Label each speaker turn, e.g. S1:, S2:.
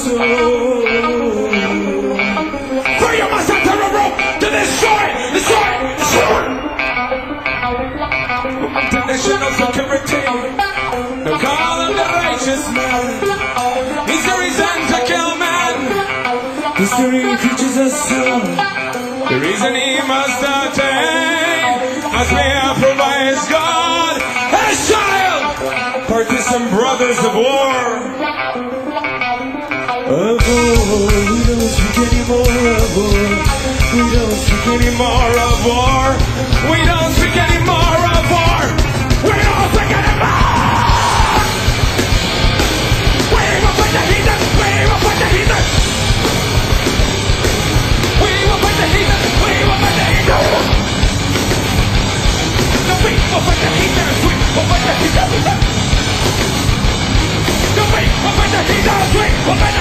S1: soul. Throw your muscle to the rope to destroy, destroy, destroy. International security, the call of the righteous man. He's the reason to kill man. History teaches us so. The reason he must attain must be approved by his God and his child. Partisan brothers of war. Of war, we don't speak anymore of war. We don't speak anymore of war. We don't speak anymore of war. We don't speak anymore. We will put the heathen. We will put the heathen. We will put the heathen. We will put the heathen. The beat will put the heathen. We will put the heathen. The beat will put the heathen. We will put the heathen.